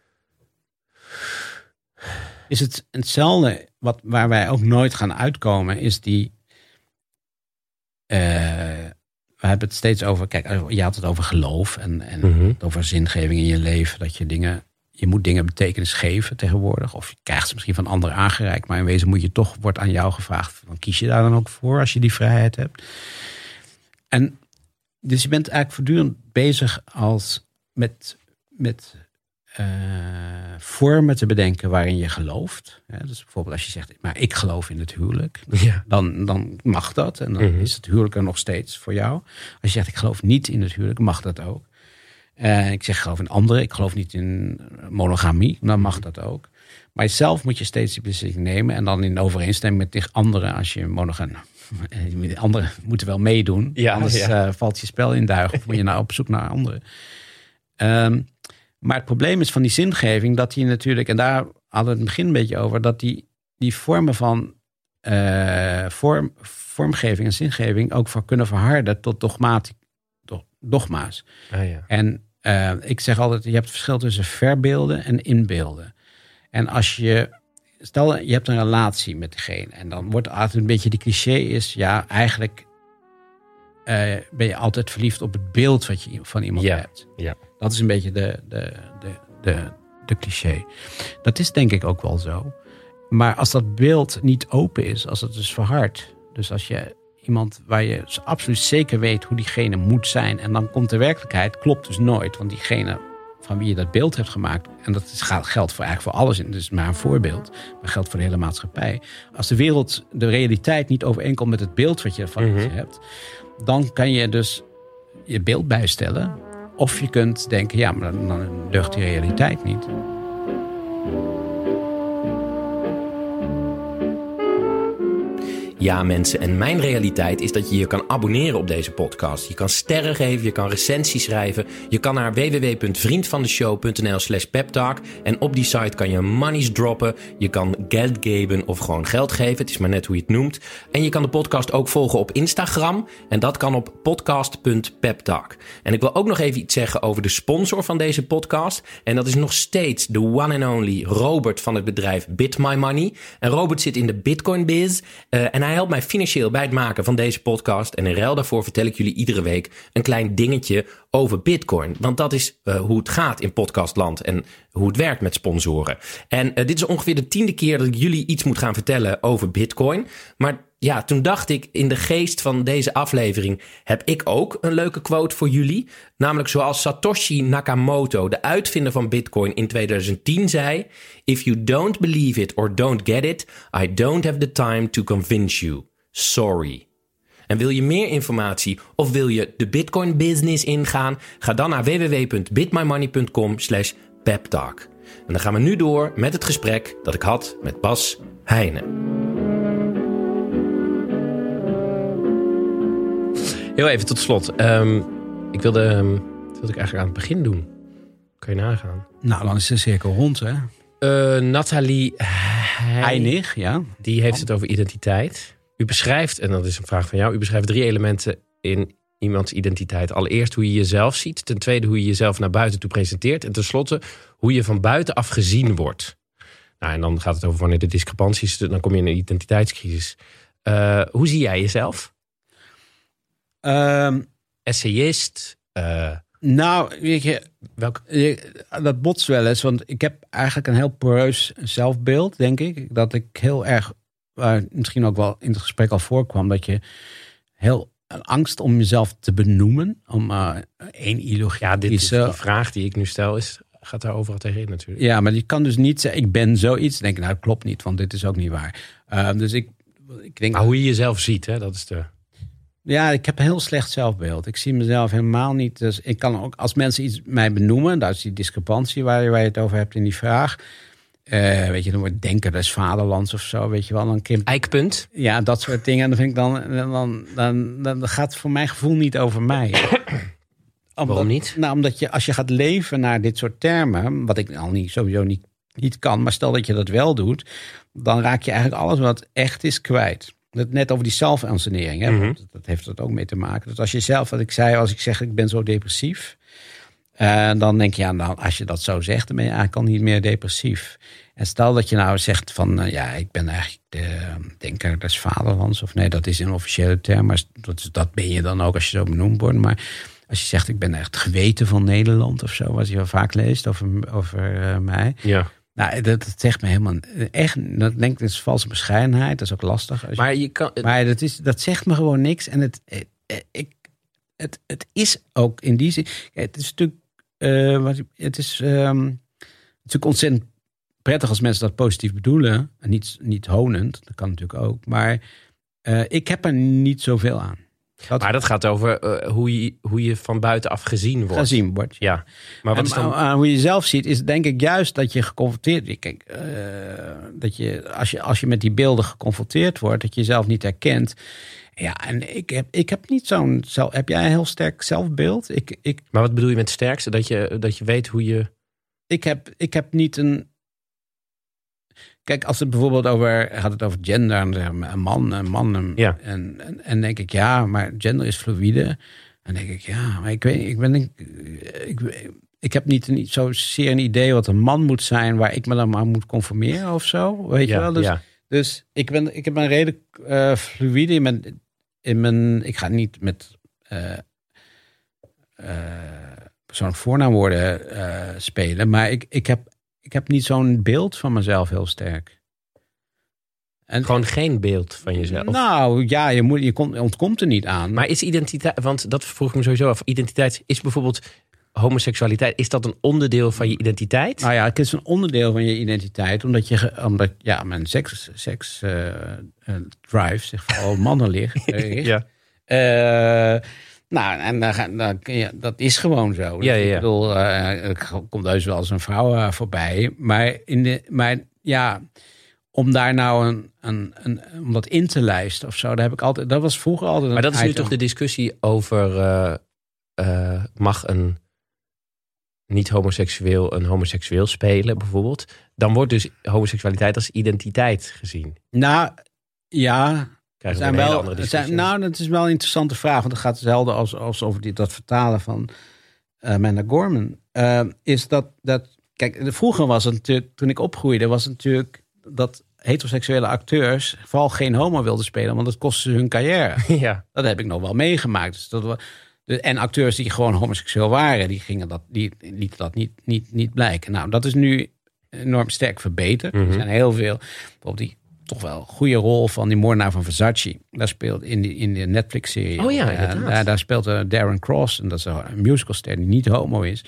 Is het hetzelfde wat, waar wij ook nooit gaan uitkomen, is die... Uh, we hebben het steeds over... Kijk, je had het over geloof en, en mm-hmm. over zingeving in je leven. Dat je dingen... Je moet dingen betekenis geven tegenwoordig. Of je krijgt ze misschien van anderen aangereikt. Maar in wezen moet je toch... Wordt aan jou gevraagd. Dan kies je daar dan ook voor als je die vrijheid hebt. En dus je bent eigenlijk voortdurend bezig als met... met Uh, vormen te bedenken waarin je gelooft. Ja, dus bijvoorbeeld als je zegt, maar ik geloof in het huwelijk. Ja. Dan, dan mag dat. En dan mm-hmm. is het huwelijk er nog steeds voor jou. Als je zegt, ik geloof niet in het huwelijk, mag dat ook. Uh, ik zeg, ik geloof in anderen. Ik geloof niet in monogamie. Dan mag dat ook. Maar zelf moet je steeds die beslissing nemen. En dan in overeenstemming met anderen als je monogam... Anderen moeten wel meedoen. Ja, anders ja. Uh, valt je spel in duigen. Of moet je nou op zoek naar anderen. Um, Maar het probleem is van die zingeving dat die natuurlijk, en daar hadden we het begin een beetje over, dat die, die vormen van uh, vorm, vormgeving en zingeving ook voor kunnen verharden tot dogmati- dogma's. Ah, ja. En uh, ik zeg altijd, je hebt het verschil tussen verbeelden en inbeelden. En als je, stel je hebt een relatie met degene en dan wordt altijd een beetje die cliché is, ja eigenlijk uh, ben je altijd verliefd op het beeld wat je van iemand ja. hebt. Ja. Dat is een beetje de, de, de, de, de cliché. Dat is denk ik ook wel zo. Maar als dat beeld niet open is, als het dus verhardt. Dus als je iemand waar je absoluut zeker weet hoe diegene moet zijn. En dan komt de werkelijkheid, klopt dus nooit. Want diegene van wie je dat beeld hebt gemaakt. En dat is, geldt voor eigenlijk voor alles. Het is maar een voorbeeld. Maar geldt voor de hele maatschappij. Als de wereld, de realiteit niet overeenkomt met het beeld wat je ervan mm-hmm. hebt. Dan kan je dus je beeld bijstellen. Of je kunt denken, ja, maar dan, dan deugt die realiteit niet. Ja, mensen, en mijn realiteit is dat je je kan abonneren op deze podcast. Je kan sterren geven, je kan recensies schrijven. Je kan naar w w w punt vriendvandeshow punt n l slash peptalk. En op die site kan je monies droppen. Je kan geld geven of gewoon geld geven. Het is maar net hoe je het noemt. En je kan de podcast ook volgen op Instagram. En dat kan op podcast punt peptalk. En ik wil ook nog even iets zeggen over de sponsor van deze podcast. En dat is nog steeds de one and only Robert van het bedrijf BitMyMoney. En Robert zit in de Bitcoin biz. Uh, en hij helpt mij financieel bij het maken van deze podcast. En in ruil daarvoor vertel ik jullie iedere week een klein dingetje over Bitcoin. Want dat is uh, hoe het gaat in podcastland en hoe het werkt met sponsoren. En uh, dit is ongeveer de tiende keer dat ik jullie iets moet gaan vertellen over Bitcoin. Maar ja, toen dacht ik, in de geest van deze aflevering heb ik ook een leuke quote voor jullie. Namelijk zoals Satoshi Nakamoto, de uitvinder van Bitcoin, in tweeduizend tien zei: If you don't believe it or don't get it, I don't have the time to convince you. Sorry. En wil je meer informatie of wil je de Bitcoin business ingaan? Ga dan naar w w w punt bitmymoney punt com slash peptalk. En dan gaan we nu door met het gesprek dat ik had met Bas Heijnen. Heel even tot slot. Um, ik wilde, um, dat wilde ik eigenlijk aan het begin doen. Kan je nagaan? Nou, dan is de cirkel rond, hè? Uh, Nathalie Heinig, ja. Die heeft het over identiteit. U beschrijft, en dat is een vraag van jou, u beschrijft drie elementen in iemands identiteit. Allereerst hoe je jezelf ziet. Ten tweede hoe je jezelf naar buiten toe presenteert. En tenslotte hoe je van buitenaf gezien wordt. Nou, en dan gaat het over wanneer de discrepanties... dan kom je in een identiteitscrisis. Uh, hoe zie jij jezelf? Um, Essayist? Uh, nou, weet je, welke? dat botst wel eens. Want ik heb eigenlijk een heel poreus zelfbeeld, denk ik. Dat ik heel erg, waar misschien ook wel in het gesprek al voorkwam... dat je heel angst om jezelf te benoemen. Om uh, één ideologie. Ja, dit is de vraag die ik nu stel is... gaat daar overal tegenin natuurlijk. Ja, maar je kan dus niet zeggen, ik ben zoiets. Dan denk ik, nou, dat klopt niet, want dit is ook niet waar. Uh, dus ik, ik denk... Maar hoe je jezelf ziet, hè, dat is de... Ja, ik heb een heel slecht zelfbeeld. Ik zie mezelf helemaal niet. Dus ik kan ook, als mensen iets mij benoemen, dat is die discrepantie waar je, waar je het over hebt in die vraag. Uh, weet je, dan wordt denken des vaderlands of zo, weet je wel. Dan krimpt, Eikpunt. Ja, dat soort dingen. En dan vind ik dan, dan, dan, dan, dan gaat het voor mijn gevoel niet over mij. Omdat, Waarom niet? Nou, omdat je als je gaat leven naar dit soort termen, wat ik al niet, sowieso niet, niet kan, maar stel dat je dat wel doet, dan raak je eigenlijk alles wat echt is kwijt. Net over die zelfanscenering, hè? Mm-hmm. Dat heeft er ook mee te maken. Dus als je zelf, wat ik zei, als ik zeg ik ben zo depressief, uh, dan denk je, ja, nou, als je dat zo zegt, dan ben je eigenlijk al niet meer depressief. En stel dat je nou zegt van, uh, ja, ik ben eigenlijk de denker des vaderlands, of nee, dat is een officiële term, maar dat, dat ben je dan ook als je zo benoemd wordt. Maar als je zegt, ik ben echt het geweten van Nederland of zo, wat je wel vaak leest over, over uh, mij. Ja. Nou, dat, dat zegt me helemaal echt. Dat denk ik, dat is valse bescheidenheid. Dat is ook lastig. Maar je kan. Maar dat is, dat zegt me gewoon niks. En het, ik, het, het is ook in die zin. Het is natuurlijk, uh, wat, het is um, natuurlijk ontzettend prettig als mensen dat positief bedoelen. En niet, niet honend. Dat kan natuurlijk ook. Maar uh, ik heb er niet zoveel aan. Dat, maar dat gaat over uh, hoe, je, hoe je van buitenaf gezien wordt. Gezien wordt. Ja. Maar wat en, is dan... uh, hoe je jezelf ziet, is denk ik juist dat je geconfronteerd... Kijk, uh, dat je als, je als je met die beelden geconfronteerd wordt, dat je jezelf niet herkent. Ja, en ik heb, ik heb niet zo'n... Zelf, heb jij een heel sterk zelfbeeld? Ik, ik, maar wat bedoel je met sterkste? Dat je, dat je weet hoe je... Ik heb, ik heb niet een... Kijk, als het bijvoorbeeld over, gaat het over gender, een man, een man, een, ja. en, en, en denk ik, ja, maar gender is fluïde. En denk ik, ja, maar ik weet, ik ben, ik, ik, ik heb niet een, zozeer een idee wat een man moet zijn, waar ik me dan maar moet conformeren of zo, weet ja, je wel. Dus, ja. dus ik ben, ik heb een redelijk uh, fluïde in mijn, in mijn, ik ga niet met uh, uh, persoonlijk voornaamwoorden uh, spelen, maar ik, ik heb Ik heb niet zo'n beeld van mezelf heel sterk. En, Gewoon geen beeld van jezelf? Nou ja, je, moet, je komt, ontkomt er niet aan. Maar is identiteit, want dat vroeg ik me sowieso af. Identiteit, is bijvoorbeeld homoseksualiteit, is dat een onderdeel van je identiteit? Nou ja, het is een onderdeel van je identiteit. Omdat je, omdat ja, mijn seks, seks uh, uh, drive, zich vooral mannen ligt. ja. Uh, Nou, en dan, dan, ja, dat is gewoon zo. Ja, ja, ja. Ik bedoel, uh, er komt heus wel eens een vrouw uh, voorbij. Maar, in de, maar ja, om daar nou een, een, een, om dat in te lijsten of zo, daar heb ik altijd, dat was vroeger altijd. Maar dat is item. nu toch de discussie over uh, uh, mag een niet homoseksueel een homoseksueel spelen bijvoorbeeld? Dan wordt dus homoseksualiteit als identiteit gezien. Nou, ja. Krijgen zijn we een wel, hele andere zijn, nou, dat is wel een interessante vraag. Want het gaat zelden als, als over die, dat vertalen van uh, Amanda Gorman. Uh, is dat, dat, kijk, vroeger was het natuurlijk, toen ik opgroeide, was het natuurlijk dat heteroseksuele acteurs vooral geen homo wilden spelen, want dat kostte hun carrière. Ja. Dat heb ik nog wel meegemaakt. Dus dat, en acteurs die gewoon homoseksueel waren, die gingen dat, die lieten dat niet, niet, niet blijken. Nou, dat is nu enorm sterk verbeterd. Mm-hmm. Er zijn heel veel, bijvoorbeeld die toch wel een goede rol van die moordenaar van Versace. Daar speelt in, die, in de Netflix-serie. Oh ja, uh, daar, daar speelt uh, Darren Cross. En dat is een musicalster die niet homo is.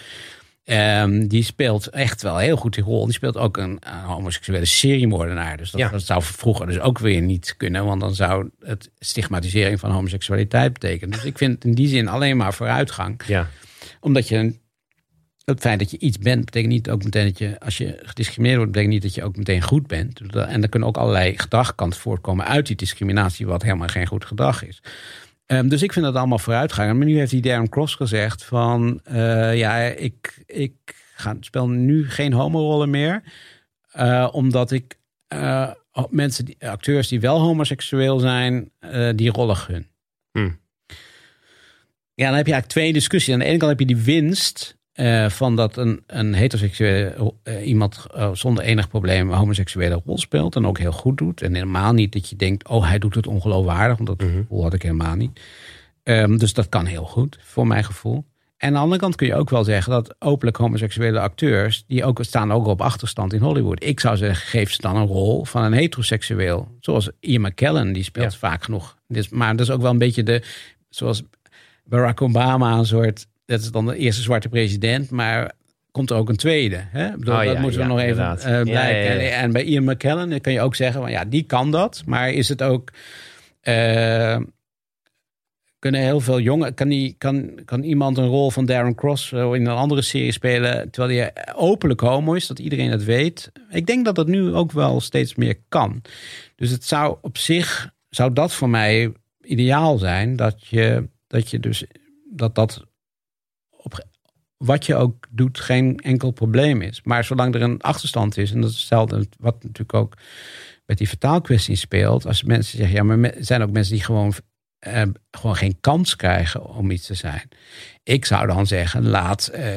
Um, die speelt echt wel heel goed die rol. Die speelt ook een, een homoseksuele seriemoordenaar. Dus dat, ja. dat zou vroeger dus ook weer niet kunnen. Want dan zou het stigmatisering van homoseksualiteit betekenen. Dus ik vind het in die zin alleen maar vooruitgang. Ja. Omdat je... Het feit dat je iets bent, betekent niet ook meteen dat je, als je gediscrimineerd wordt, betekent niet dat je ook meteen goed bent. En er kunnen ook allerlei gedragkanten voortkomen uit die discriminatie, wat helemaal geen goed gedrag is. Um, dus ik vind dat allemaal vooruitgang. Maar nu heeft die Darren Cross gezegd van, uh, ja, ik, ik ga, speel nu geen homorollen meer, uh, omdat ik uh, mensen, die, acteurs die wel homoseksueel zijn, uh, die rollen gun. Hmm. Ja, dan heb je eigenlijk twee discussies. Aan de ene kant heb je die winst. Uh, van dat een, een heteroseksuele uh, iemand uh, zonder enig probleem een homoseksuele rol speelt en ook heel goed doet. En helemaal niet dat je denkt, oh, hij doet het ongeloofwaardig, want dat mm-hmm. gevoel had ik helemaal niet. Um, dus dat kan heel goed, voor mijn gevoel. En aan de andere kant kun je ook wel zeggen dat openlijk homoseksuele acteurs, die ook, staan ook op achterstand in Hollywood. Ik zou zeggen, geef ze dan een rol van een heteroseksueel. Zoals Ian McKellen, die speelt ja. vaak genoeg. Dus, maar dat is ook wel een beetje de, zoals Barack Obama, een soort, dat is dan de eerste zwarte president, maar komt er ook een tweede. Hè? Bedoel, oh, dat ja, moeten we ja, nog even uh, blijken. Ja, ja, ja. En bij Ian McKellen kan je ook zeggen, van, ja, die kan dat. Maar is het ook... Uh, kunnen heel veel jongen... Kan, die, kan, kan iemand een rol van Darren Cross in een andere serie spelen, terwijl hij openlijk homo is, dat iedereen het weet? Ik denk dat dat nu ook wel steeds meer kan. Dus het zou op zich... Zou dat voor mij ideaal zijn, dat je, dat je dus... dat dat op, wat je ook doet geen enkel probleem is. Maar zolang er een achterstand is, en dat is hetzelfde wat natuurlijk ook met die vertaalkwestie speelt, als mensen zeggen, ja, maar er zijn ook mensen die gewoon, eh, gewoon geen kans krijgen om iets te zijn. Ik zou dan zeggen, laat, uh,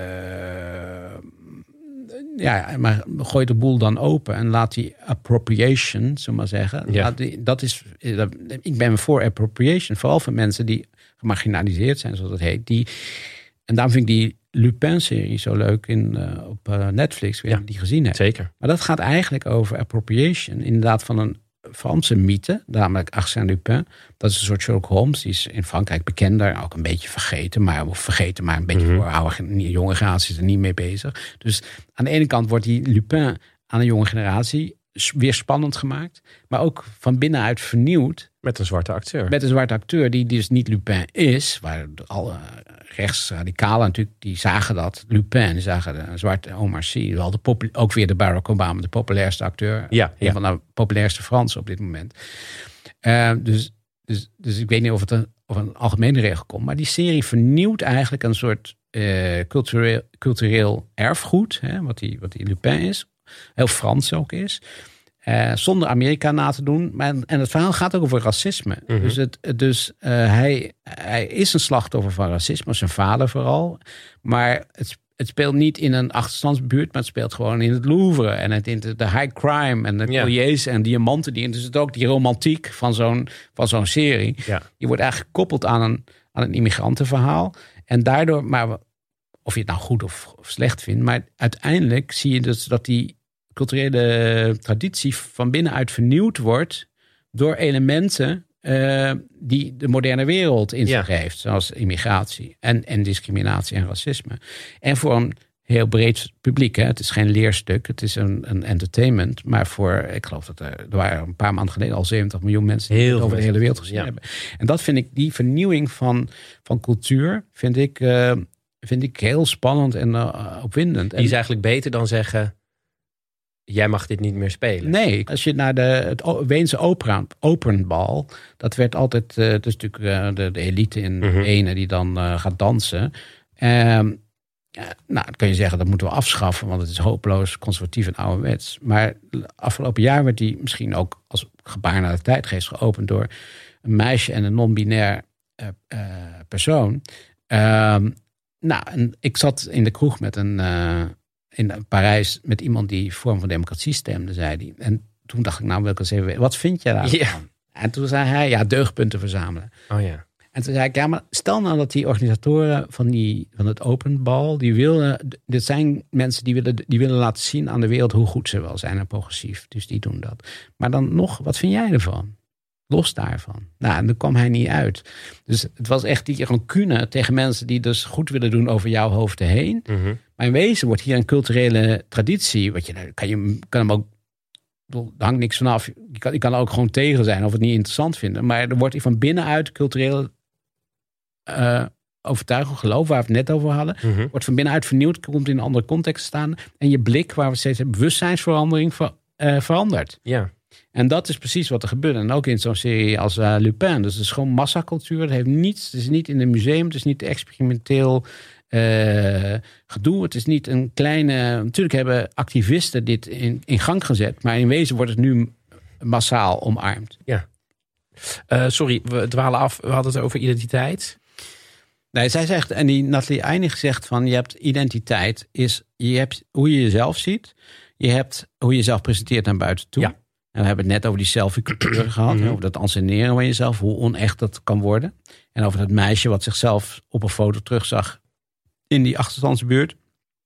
ja, maar gooi de boel dan open en laat die appropriation, zullen we maar zeggen. Ja. Laat die, dat is, dat, ik ben voor appropriation, vooral voor mensen die gemarginaliseerd zijn, zoals dat heet. Die, en daarom vind ik die Lupin-serie zo leuk in, uh, op uh, Netflix, wie ja, die gezien hebt. Zeker. Maar dat gaat eigenlijk over appropriation, inderdaad van een Franse mythe, namelijk Arsène Lupin. Dat is een soort Sherlock Holmes, die is in Frankrijk bekender, ook een beetje vergeten, maar of vergeten, maar een beetje mm-hmm. voor oude, jonge generatie is er niet mee bezig. Dus aan de ene kant wordt die Lupin aan een jonge generatie weer spannend gemaakt, maar ook van binnenuit vernieuwd. Met een zwarte acteur. Met een zwarte acteur die dus niet Lupin is, waar alle rechtsradicalen natuurlijk, die zagen dat. Lupin, die zagen een zwarte Omar Sy, wel de popul- ook weer de Barack Obama, de populairste acteur. Ja, een ja. van de populairste Fransen op dit moment. Uh, dus, dus, dus ik weet niet of het een, of een algemene regel komt, maar die serie vernieuwt eigenlijk een soort uh, cultureel, cultureel erfgoed, hè, wat, die, wat die Lupin is. Heel Frans ook is. Uh, zonder Amerika na te doen. Maar, en het verhaal gaat ook over racisme. Mm-hmm. Dus, het, dus uh, hij, hij is een slachtoffer van racisme. Zijn vader vooral. Maar het, het speelt niet in een achterstandsbuurt. Maar het speelt gewoon in het Louvre. En het, in de, de high crime. En de colliers en diamanten. Die, dus het ook die romantiek van zo'n, van zo'n serie. Ja. Die wordt eigenlijk gekoppeld aan een, aan een immigrantenverhaal. En daardoor... maar of je het nou goed of, of slecht vindt. Maar uiteindelijk zie je dus dat die culturele traditie van binnenuit vernieuwd wordt door elementen uh, die de moderne wereld in zich ja. heeft. Zoals immigratie en, en discriminatie en racisme. En voor een heel breed publiek. Hè. Het is geen leerstuk, het is een, een entertainment. Maar voor, ik geloof dat er, er waren een paar maanden geleden al zeventig miljoen mensen die heel het over de hele wereld gezien ja. hebben. En dat vind ik, die vernieuwing van, van cultuur, vind ik, uh, vind ik heel spannend en uh, opwindend. Die is eigenlijk beter dan zeggen, jij mag dit niet meer spelen. Nee, als je naar de, het Weense opera, Opernbal, dat werd altijd, uh, dat is natuurlijk uh, de, de elite in mm-hmm. ene die dan uh, gaat dansen. Um, ja, nou, dan kun je zeggen, dat moeten we afschaffen, want het is hopeloos conservatief en ouderwets. Maar afgelopen jaar werd die misschien ook als gebaar naar de tijdgeest geopend door een meisje en een non-binair uh, uh, persoon. Um, nou, en ik zat in de kroeg met een... Uh, in Parijs met iemand die Vorm van Democratie stemde, zei hij. En toen dacht ik, nou wil ik eens even weten, wat vind je daarvan? Ja. En toen zei hij, ja, deugdpunten verzamelen. Oh ja. En toen zei ik, ja, maar stel nou dat die organisatoren van, die, van het Openbal, die willen, dit zijn mensen die willen, die willen laten zien aan de wereld hoe goed ze wel zijn en progressief. Dus die doen dat. Maar dan nog, wat vind jij ervan? Los daarvan. Nou, en daar kwam hij niet uit. Dus het was echt die rancune tegen mensen die dus goed willen doen over jouw hoofden heen. Mm-hmm. Maar in wezen wordt hier een culturele traditie. Wat je, kan je kan hem ook, er hangt niks vanaf. Je kan, je kan er ook gewoon tegen zijn of het niet interessant vinden. Maar er wordt van binnenuit culturele uh, overtuiging, geloof, waar we het net over hadden, mm-hmm. wordt van binnenuit vernieuwd, komt in een andere context te staan. En je blik, waar we steeds hebben, bewustzijnsverandering ver, uh, verandert. Ja. En dat is precies wat er gebeurt. En ook in zo'n serie als uh, Lupin. Dus het is gewoon massacultuur. Het heeft niets. Het is niet in een museum. Het is niet experimenteel uh, gedoe. Het is niet een kleine... Natuurlijk hebben activisten dit in, in gang gezet. Maar in wezen wordt het nu massaal omarmd. Ja. Uh, sorry, we dwalen af. We hadden het over identiteit. Nee, zij zegt, en die Nathalie Einig zegt van, je hebt identiteit, is je hebt hoe je jezelf ziet. Je hebt hoe je jezelf presenteert naar buiten toe. Ja. En we hebben het net over die selfie-cultuur gehad. Mm-hmm. Over dat anseneren van jezelf. Hoe onecht dat kan worden. En over dat meisje wat zichzelf op een foto terugzag in die achterstandsbuurt.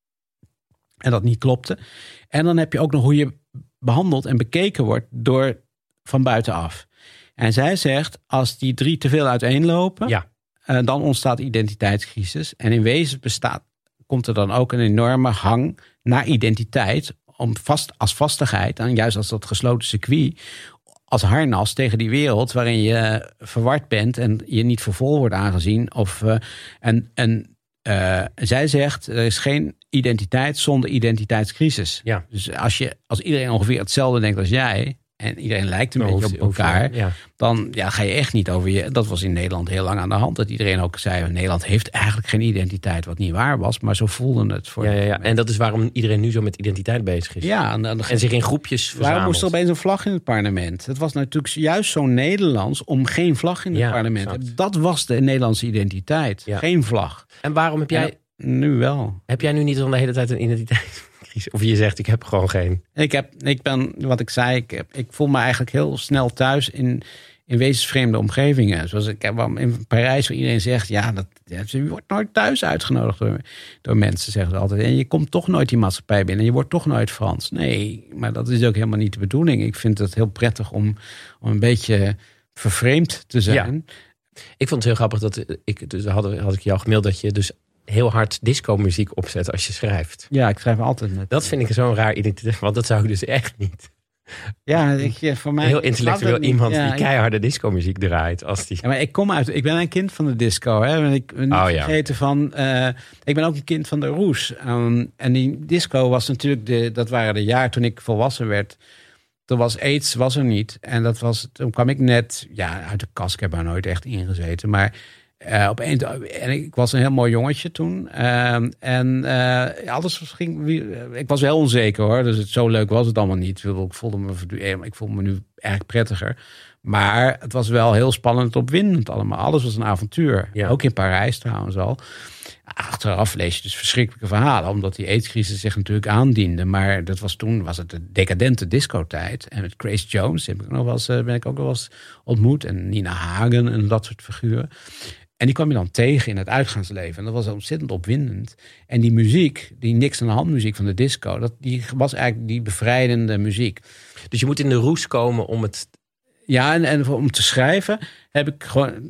En dat niet klopte. En dan heb je ook nog hoe je behandeld en bekeken wordt door van buitenaf. En zij zegt, als die drie te veel uiteenlopen, ja. uh, dan ontstaat identiteitscrisis. En in wezen bestaat, komt er dan ook een enorme hang naar identiteit, om vast, als vastigheid, en juist als dat gesloten circuit, als harnas tegen die wereld waarin je verward bent en je niet voor vol wordt aangezien. Of, uh, en en uh, zij zegt, er is geen identiteit zonder identiteitscrisis. Ja. Dus als, je, als iedereen ongeveer hetzelfde denkt als jij, en iedereen lijkt een beetje op elkaar, ja. dan ja, ga je echt niet over je. Dat was in Nederland heel lang aan de hand. Dat iedereen ook zei, Nederland heeft eigenlijk geen identiteit, wat niet waar was, maar zo voelden het voor. Ja, ja, ja. En dat is waarom iedereen nu zo met identiteit bezig is. Ja, en, dan, en zich in groepjes verzamelt. Waarom moest er opeens een vlag in het parlement? Het was natuurlijk juist zo Nederlands om geen vlag in het ja, parlement. Exact. Dat was de Nederlandse identiteit. Ja. Geen vlag. En waarom heb jij... En nu wel. Heb jij nu niet dan de hele tijd een identiteit? Of je zegt, ik heb gewoon geen. Ik heb, ik ben, wat ik zei, ik, heb, ik voel me eigenlijk heel snel thuis in, in wezensvreemde omgevingen. Zoals ik heb in Parijs, waar iedereen zegt, ja, dat, je wordt nooit thuis uitgenodigd door, door mensen, zeggen ze altijd. En je komt toch nooit die maatschappij binnen. En je wordt toch nooit Frans. Nee, maar dat is ook helemaal niet de bedoeling. Ik vind het heel prettig om, om een beetje vervreemd te zijn. Ja. Ik vond het heel grappig dat ik, dus had, had ik jou gemaild dat je dus heel hard disco-muziek opzet als je schrijft. Ja, ik schrijf altijd met. Dat vind ik zo'n raar identiteit, want dat zou ik dus echt niet. Ja, ik, voor mij. Heel intellectueel iemand ja, die keiharde disco-muziek draait. Als die... Ja, maar ik kom uit. Ik ben een kind van de disco. Hè. Ik ben niet oh, vergeten ja. van. Uh, ik ben ook een kind van de roes. Um, en die disco was natuurlijk de. Dat waren de jaar toen ik volwassen werd. Toen was AIDS was er niet. En dat was. Toen kwam ik net. Ja, uit de kast. Ik heb daar nooit echt ingezeten. Maar. Uh, op een, en ik was een heel mooi jongetje toen. Uh, en uh, alles ging. Ik was heel onzeker hoor. Dus het, zo leuk was het allemaal niet. Ik voelde me, ik voelde me nu erg prettiger. Maar het was wel heel spannend, opwindend allemaal. Alles was een avontuur. Ja. Ook in Parijs trouwens al. Achteraf lees je dus verschrikkelijke verhalen. Omdat die aidscrisis zich natuurlijk aandiende. Maar dat was toen was het de decadente discotijd. En met Grace Jones heb ik nog wel eens, ben ik ook wel eens ontmoet. En Nina Hagen en dat soort figuren. En die kwam je dan tegen in het uitgaansleven. En dat was ontzettend opwindend. En die muziek, die niks aan de hand muziek van de disco, dat, die was eigenlijk die bevrijdende muziek. Dus je moet in de roes komen om het... Ja, en, en om te schrijven heb ik gewoon...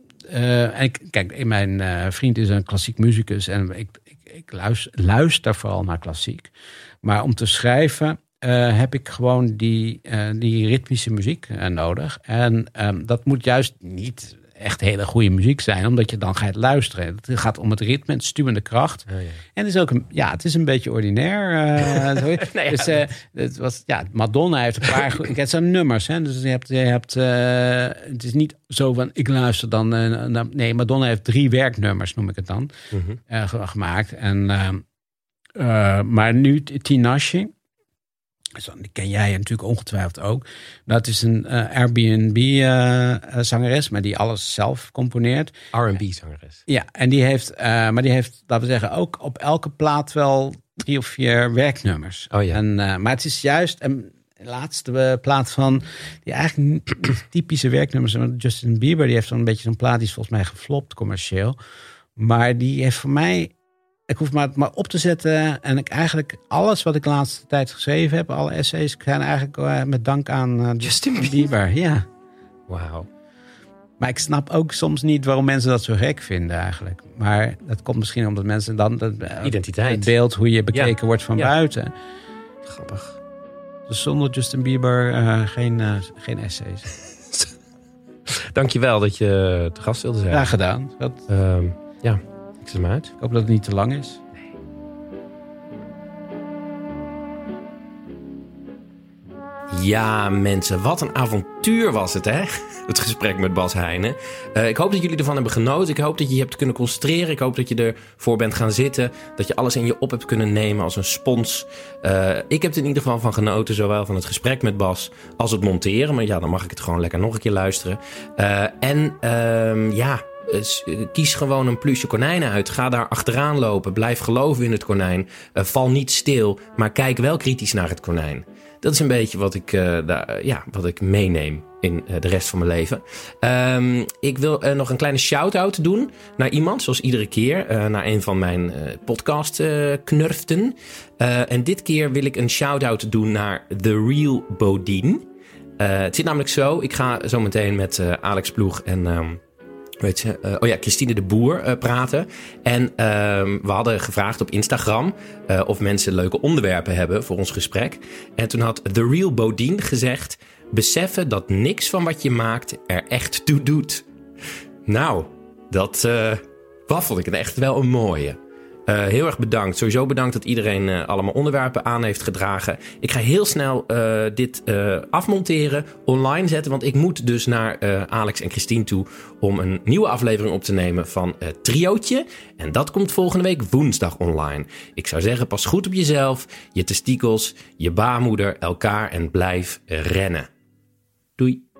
Uh, en ik, kijk, mijn uh, vriend is een klassiek muzikus. En ik, ik, ik luister, luister vooral naar klassiek. Maar om te schrijven uh, heb ik gewoon die, uh, die ritmische muziek uh, nodig. En um, dat moet juist niet... echt hele goede muziek zijn, omdat je dan gaat luisteren. Het gaat om het ritme, het stuwende kracht. Oh, ja. En het is ook een, ja, het is een beetje ordinair. Uh, nee, dus uh, het was, ja, Madonna heeft een paar, het zijn nummers, hè. Dus je hebt, je hebt, uh, het is niet zo van, ik luister dan. Uh, nee, Madonna heeft drie werknummers, noem ik het dan, mm-hmm. uh, gemaakt. En, uh, uh, maar nu Tinashe. Die ken jij natuurlijk ongetwijfeld ook. Dat is een uh, Airbnb-zangeres, uh, maar die alles zelf componeert. R en B-zangeres. Ja, en die heeft, uh, maar die heeft, laten we zeggen, ook op elke plaat wel drie of vier werknummers. Oh ja. En, uh, maar het is juist een laatste plaat van die eigenlijk typische werknummers. Justin Bieber, die heeft dan een beetje zo'n plaat, die is volgens mij geflopt commercieel. Maar die heeft voor mij... Ik hoef maar, maar op te zetten en ik eigenlijk alles wat ik de laatste tijd geschreven heb, alle essays, zijn eigenlijk uh, met dank aan uh, Justin Bieber. Bieber. Ja. Wauw. Maar ik snap ook soms niet waarom mensen dat zo gek vinden eigenlijk. Maar dat komt misschien omdat mensen dan dat, uh, identiteit, het beeld hoe je bekeken ja. wordt van ja. buiten. Grappig. Dus zonder Justin Bieber uh, geen, uh, geen essays. Dankjewel dat je te gast wilde zijn. Graag gedaan. Dat... Uh, ja. Ik zet hem uit. Ik hoop dat het niet te lang is. Nee. Ja, mensen, wat een avontuur was het, hè? Het gesprek met Bas Heijnen. Uh, ik hoop dat jullie ervan hebben genoten. Ik hoop dat je je hebt kunnen concentreren. Ik hoop dat je ervoor bent gaan zitten. Dat je alles in je op hebt kunnen nemen als een spons. Uh, ik heb er in ieder geval van genoten. Zowel van het gesprek met Bas als het monteren. Maar ja, dan mag ik het gewoon lekker nog een keer luisteren. Uh, en uh, ja... uh, kies gewoon een pluche konijn uit. Ga daar achteraan lopen. Blijf geloven in het konijn. Uh, val niet stil, maar kijk wel kritisch naar het konijn. Dat is een beetje wat ik, uh, daar, ja, wat ik meeneem in uh, de rest van mijn leven. Um, ik wil uh, nog een kleine shout-out doen naar iemand, zoals iedere keer. Uh, naar een van mijn uh, podcast-knurften. Uh, uh, en dit keer wil ik een shout-out doen naar The Real Bodine. Uh, het zit namelijk zo, ik ga zo meteen met uh, Alex Ploeg en... Um, Weet je, uh, oh ja, Christine de Boer uh, praten. En uh, we hadden gevraagd op Instagram uh, of mensen leuke onderwerpen hebben voor ons gesprek. En toen had The Real Bodine gezegd: beseffen dat niks van wat je maakt er echt toe doet. Nou, dat uh, vond ik echt wel een mooie. Uh, heel erg bedankt. Sowieso bedankt dat iedereen uh, allemaal onderwerpen aan heeft gedragen. Ik ga heel snel uh, dit uh, afmonteren, online zetten. Want ik moet dus naar uh, Alex en Christine toe om een nieuwe aflevering op te nemen van uh, Triootje. En dat komt volgende week woensdag online. Ik zou zeggen, pas goed op jezelf, je testikels, je baarmoeder, elkaar en blijf rennen. Doei.